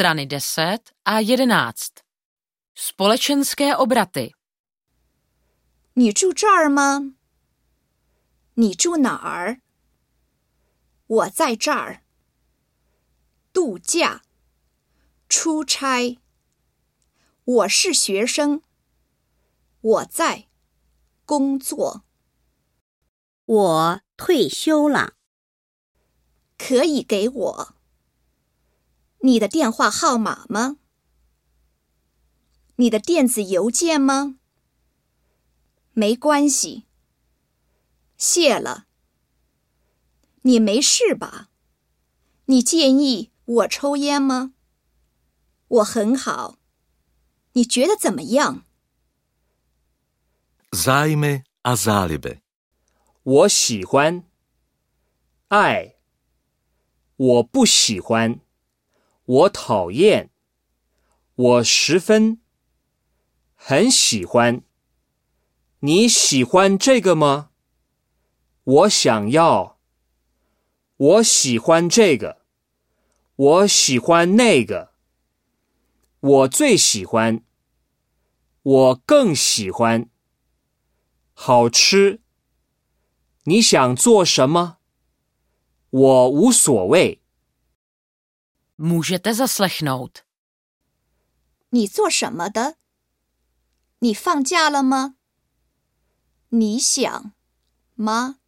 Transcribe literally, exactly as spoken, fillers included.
Strany deset a jedenáct. Společenské obraty. 你住这儿吗？你住哪儿？我在这儿。度假，出差。我是学生。我在工作。 我退休了。 可以给我你的电话号码吗？你的电子邮件吗？没关系。谢了。你没事吧？你介意我抽烟吗？我很好。你觉得怎么样？ Zájmy a záliby. 我喜欢，爱，我不喜欢，我讨厌，我十分，很喜欢。你喜欢这个吗？我想要。我喜欢这个，我喜欢那个。我最喜欢，我更喜欢。好吃。你想做什么？我无所谓。 Můžete zaslechnout. 你做什么的？你放假了吗？你想吗？